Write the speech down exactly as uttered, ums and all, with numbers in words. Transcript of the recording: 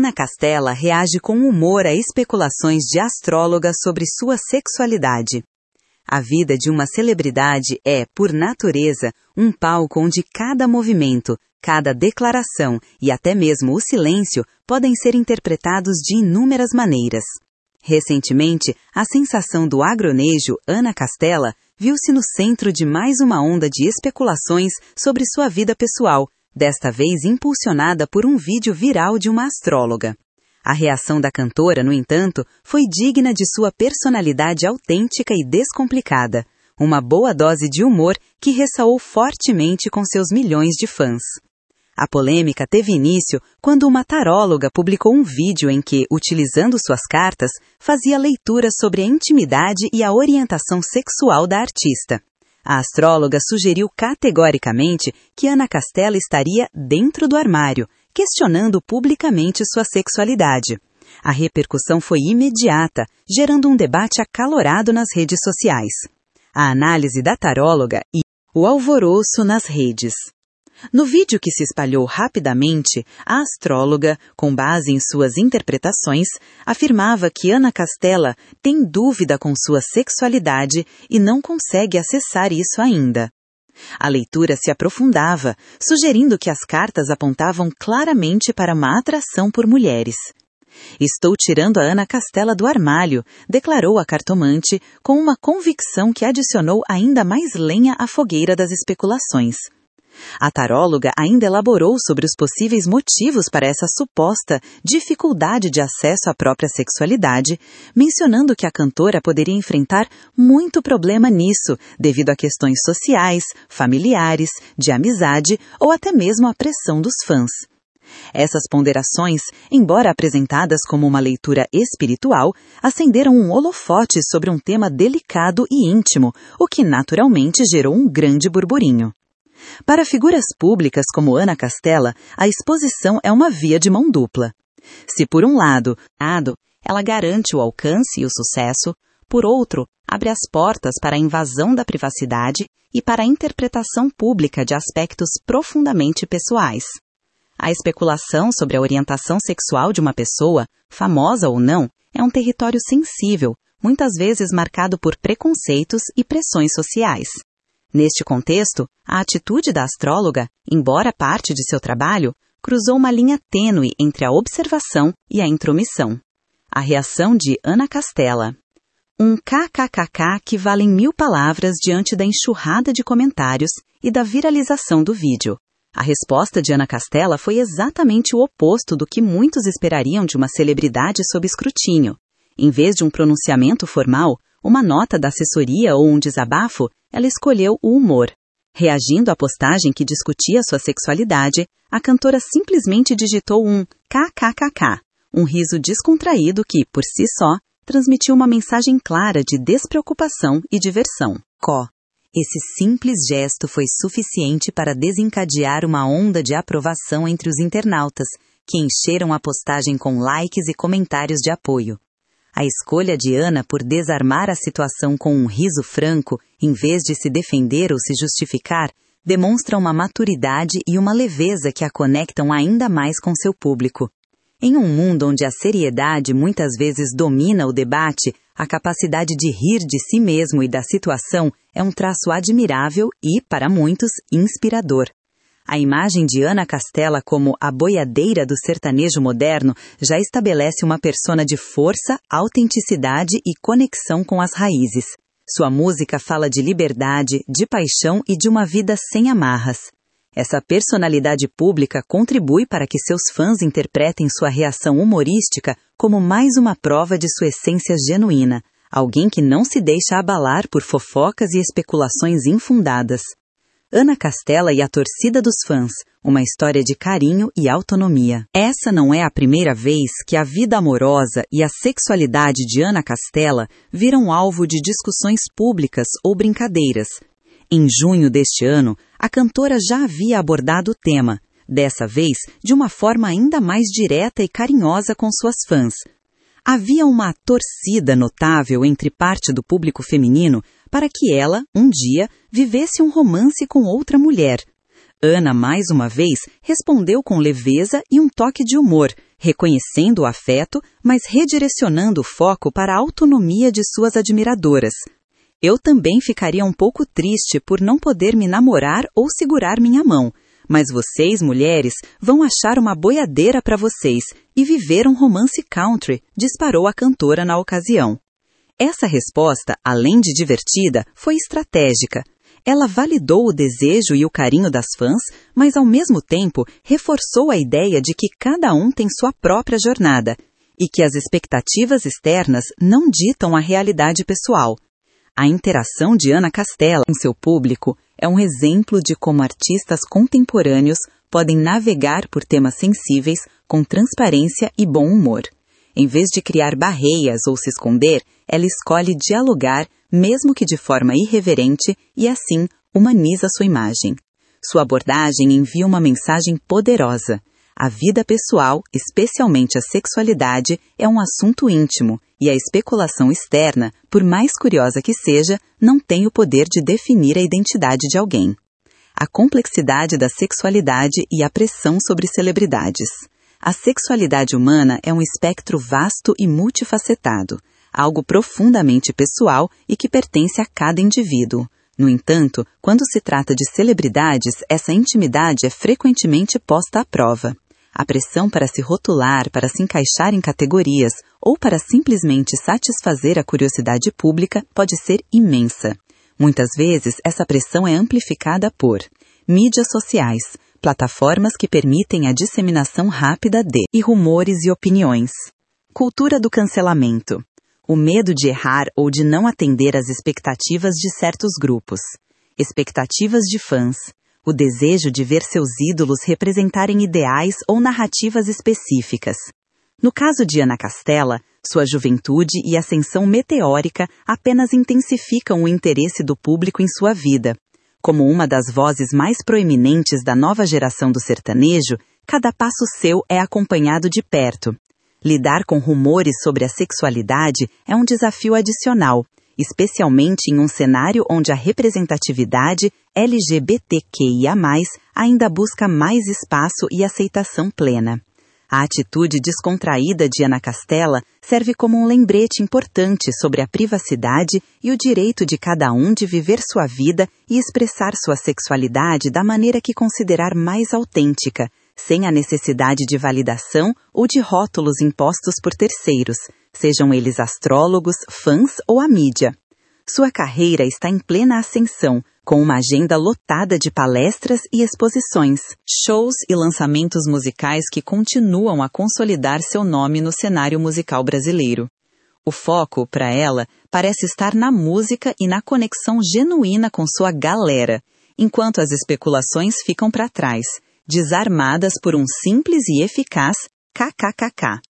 Ana Castela reage com humor a especulações de astrólogas sobre sua sexualidade. A vida de uma celebridade é, por natureza, um palco onde cada movimento, cada declaração e até mesmo o silêncio podem ser interpretados de inúmeras maneiras. Recentemente, a sensação do agronejo Ana Castela viu-se no centro de mais uma onda de especulações sobre sua vida pessoal, desta vez impulsionada por um vídeo viral de uma astróloga. A reação da cantora, no entanto, foi digna de sua personalidade autêntica e descomplicada, uma boa dose de humor que ressoou fortemente com seus milhões de fãs. A polêmica teve início quando uma taróloga publicou um vídeo em que, utilizando suas cartas, fazia leituras sobre a intimidade e a orientação sexual da artista. A astróloga sugeriu categoricamente que Ana Castela estaria dentro do armário, questionando publicamente sua sexualidade. A repercussão foi imediata, gerando um debate acalorado nas redes sociais. A análise da taróloga e o alvoroço nas redes. No vídeo que se espalhou rapidamente, a astróloga, com base em suas interpretações, afirmava que Ana Castela tem dúvida com sua sexualidade e não consegue acessar isso ainda. A leitura se aprofundava, sugerindo que as cartas apontavam claramente para uma atração por mulheres. "Estou tirando a Ana Castela do armário", declarou a cartomante, com uma convicção que adicionou ainda mais lenha à fogueira das especulações. A taróloga ainda elaborou sobre os possíveis motivos para essa suposta dificuldade de acesso à própria sexualidade, mencionando que a cantora poderia enfrentar muito problema nisso, devido a questões sociais, familiares, de amizade ou até mesmo à pressão dos fãs. Essas ponderações, embora apresentadas como uma leitura espiritual, acenderam um holofote sobre um tema delicado e íntimo, o que naturalmente gerou um grande burburinho. Para figuras públicas como Ana Castela, a exposição é uma via de mão dupla. Se por um lado, ela garante o alcance e o sucesso, por outro, abre as portas para a invasão da privacidade e para a interpretação pública de aspectos profundamente pessoais. A especulação sobre a orientação sexual de uma pessoa, famosa ou não, é um território sensível, muitas vezes marcado por preconceitos e pressões sociais. Neste contexto, a atitude da astróloga, embora parte de seu trabalho, cruzou uma linha tênue entre a observação e a intromissão. A reação de Ana Castela. Um kkkk que valem mil palavras diante da enxurrada de comentários e da viralização do vídeo. A resposta de Ana Castela foi exatamente o oposto do que muitos esperariam de uma celebridade sob escrutínio. Em vez de um pronunciamento formal, uma nota da assessoria ou um desabafo, ela escolheu o humor. Reagindo à postagem que discutia sua sexualidade, a cantora simplesmente digitou um kkkk, um riso descontraído que, por si só, transmitiu uma mensagem clara de despreocupação e diversão. Co. Esse simples gesto foi suficiente para desencadear uma onda de aprovação entre os internautas, que encheram a postagem com likes e comentários de apoio. A escolha de Ana por desarmar a situação com um riso franco, em vez de se defender ou se justificar, demonstra uma maturidade e uma leveza que a conectam ainda mais com seu público. Em um mundo onde a seriedade muitas vezes domina o debate, a capacidade de rir de si mesmo e da situação é um traço admirável e, para muitos, inspirador. A imagem de Ana Castela como a boiadeira do sertanejo moderno já estabelece uma persona de força, autenticidade e conexão com as raízes. Sua música fala de liberdade, de paixão e de uma vida sem amarras. Essa personalidade pública contribui para que seus fãs interpretem sua reação humorística como mais uma prova de sua essência genuína, alguém que não se deixa abalar por fofocas e especulações infundadas. Ana Castela e a torcida dos fãs, uma história de carinho e autonomia. Essa não é a primeira vez que a vida amorosa e a sexualidade de Ana Castela viram alvo de discussões públicas ou brincadeiras. Em junho deste ano, a cantora já havia abordado o tema, dessa vez de uma forma ainda mais direta e carinhosa com suas fãs. Havia uma torcida notável entre parte do público feminino para que ela, um dia, vivesse um romance com outra mulher. Ana, mais uma vez, respondeu com leveza e um toque de humor, reconhecendo o afeto, mas redirecionando o foco para a autonomia de suas admiradoras. Eu também ficaria um pouco triste por não poder me namorar ou segurar minha mão, mas vocês, mulheres, vão achar uma boiadeira para vocês e viver um romance country, disparou a cantora na ocasião. Essa resposta, além de divertida, foi estratégica. Ela validou o desejo e o carinho das fãs, mas ao mesmo tempo reforçou a ideia de que cada um tem sua própria jornada e que as expectativas externas não ditam a realidade pessoal. A interação de Ana Castela com seu público é um exemplo de como artistas contemporâneos podem navegar por temas sensíveis com transparência e bom humor. Em vez de criar barreiras ou se esconder, ela escolhe dialogar, mesmo que de forma irreverente, e assim humaniza sua imagem. Sua abordagem envia uma mensagem poderosa. A vida pessoal, especialmente a sexualidade, é um assunto íntimo, e a especulação externa, por mais curiosa que seja, não tem o poder de definir a identidade de alguém. A complexidade da sexualidade e a pressão sobre celebridades. A sexualidade humana é um espectro vasto e multifacetado, algo profundamente pessoal e que pertence a cada indivíduo. No entanto, quando se trata de celebridades, essa intimidade é frequentemente posta à prova. A pressão para se rotular, para se encaixar em categorias ou para simplesmente satisfazer a curiosidade pública pode ser imensa. Muitas vezes, essa pressão é amplificada por mídias sociais, plataformas que permitem a disseminação rápida de e rumores e opiniões. Cultura do cancelamento. O medo de errar ou de não atender às expectativas de certos grupos. Expectativas de fãs. O desejo de ver seus ídolos representarem ideais ou narrativas específicas. No caso de Ana Castela, sua juventude e ascensão meteórica apenas intensificam o interesse do público em sua vida. Como uma das vozes mais proeminentes da nova geração do sertanejo, cada passo seu é acompanhado de perto. Lidar com rumores sobre a sexualidade é um desafio adicional, especialmente em um cenário onde a representatividade L G B T Q I A mais, ainda busca mais espaço e aceitação plena. A atitude descontraída de Ana Castela serve como um lembrete importante sobre a privacidade e o direito de cada um de viver sua vida e expressar sua sexualidade da maneira que considerar mais autêntica, sem a necessidade de validação ou de rótulos impostos por terceiros, sejam eles astrólogos, fãs ou a mídia. Sua carreira está em plena ascensão, com uma agenda lotada de palestras e exposições, shows e lançamentos musicais que continuam a consolidar seu nome no cenário musical brasileiro. O foco, para ela, parece estar na música e na conexão genuína com sua galera, enquanto as especulações ficam para trás, desarmadas por um simples e eficaz kkkk.